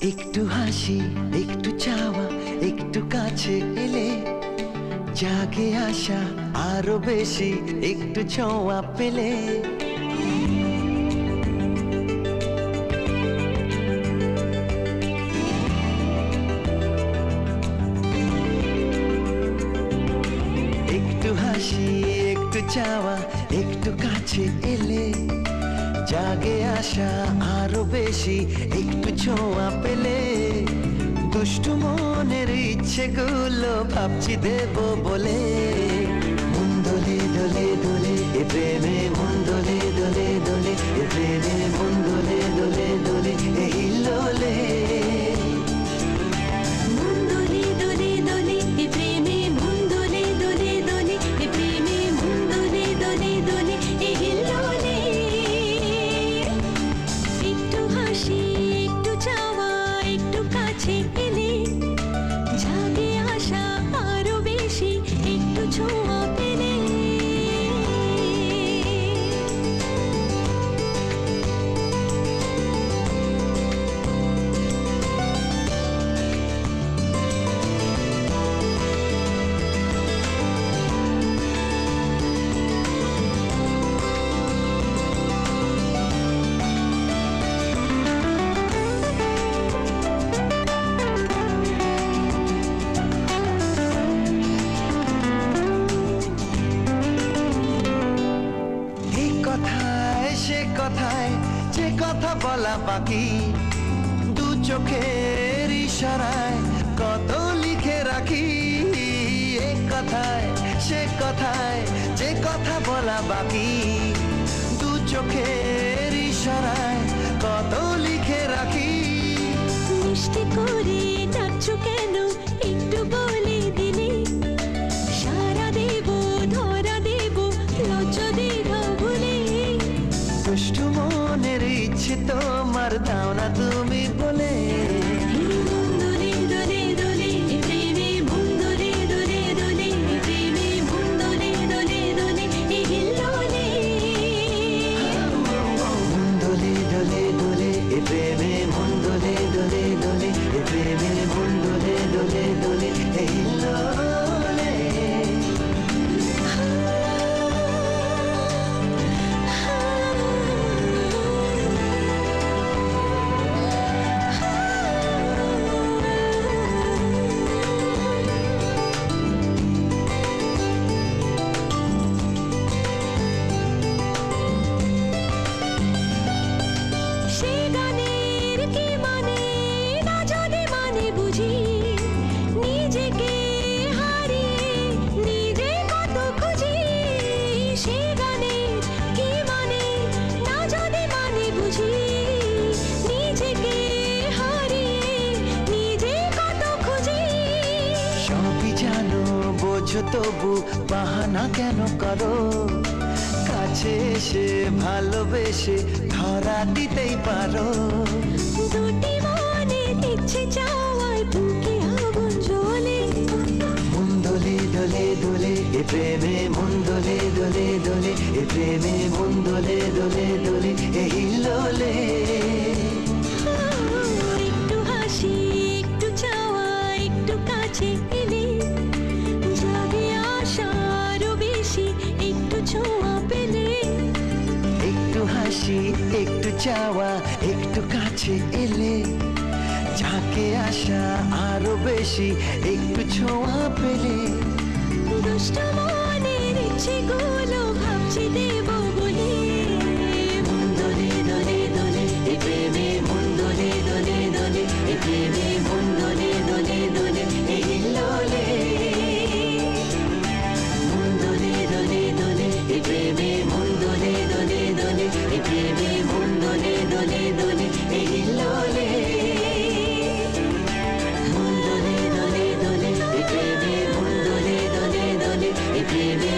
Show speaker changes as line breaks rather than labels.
একটু হাসি, একটু চাওয়া, একটু কাছে এলে জাগে আশা আরো বেশি, একটু ছোঁয়া পেলে। একটু হাসি, একটু চাওয়া, একটু কাছে এলে জাগে আশা আরো বেশি, একটু ছোঁয়া পেলে। দুষ্টু মনের ইচ্ছেগুলো ভাবছি দেব বলে। মন দোলে দোলে দোলে এ প্রেমে, মন দোলে দোলে দোলে এ প্রেমে, মন দোলে দোলে দোলে এই হিল্লোলে। সে কথায় যে কথা বলা বাকি, দু চোখের ইশারায় কত লিখে রাখি। এক কথায় সে কথায় যে কথা বলা বাকি, দু চোখের ইশারায় কত লিখে রাখি।
মিষ্টি করে ডাকছো কেন একটু বলে দিলে, সারা দেব ধরা দেব লজ্জা দেব বলে।
দুষ্টু মনের ইচ্ছে তোমার দাও না তুমি বলে। তবু বাহানা কেন করো, কাছে এসে ভালোবেসে ধরা দিতেই পারো।
দুটি মনে ইচ্ছে চাওয়ায় বুকে আগুন জ্বলে।
মন দোলে দোলে দোলে এ প্রেমে, মন দোলে দোলে দোলে এ প্রেমে, মন দোলে দোলে দোলে এই হিল্লোলে।
একটু হাসি, একটু চাওয়া, একটু কাছে এলে জাগে আশা আরো বেশি, একটু ছোঁয়া পেলে।
একটু হাসি, একটু চাওয়া, একটু কাছে এলে জাগে আশা আরো বেশি, একটু ছোঁয়া পেলে।
দুষ্ট মনের ইচ্ছেগুলো ভাবছি দেব বলে।
মন দোলে দোলে দোলে এ প্রেমে, মন দোলে দোলে দোলে এ প্রেমে, মন দোলে দোলে দোলে এই হিল্লোলে। মন দোলে দোলে দোলে এ প্রেমে, মন দোলে দোলে দোলে এ প্রেমে, মন দোলে দোলে দোলে এই হিল্লোলে। মন দোলে দোলে দোলে এ প্রেমে, মন দোলে দোলে দোলে এ প্রেমে,